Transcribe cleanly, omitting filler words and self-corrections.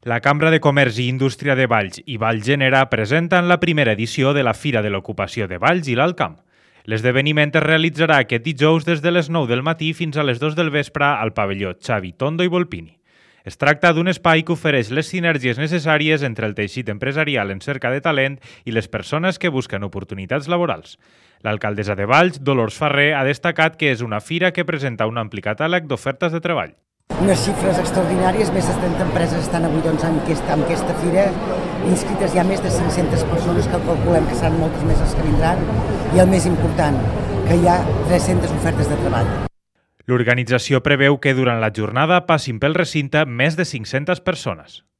La Cambra de Comerç i Indústria de Valls i Vallgenera presenten la primera edició de la Fira de l'Ocupació de Valls i l'Alt Camp. L'esdeveniment es realitzarà aquest dijous des de les 9 del matí fins a les 2 del vespre al pavelló Xavi Tondo i Volpini. Es tracta d'un espai que ofereix les sinergies necessàries entre el teixit empresarial en cerca de talent i les persones que busquen oportunitats laborals. L'alcaldessa de Valls, Dolors Ferrer, ha destacat que és una fira que presenta un ampli catàleg d'ofertes de treball. Unes xifres extraordinàries, més de 30 empreses estan avui en aquesta fira, inscrites hi ha més de 500 persones que calculem que seran moltes més les que vindran, i el més important, que hi ha 300 ofertes de treball. L'organització preveu que durant la jornada passin pel recinte més de 500 persones.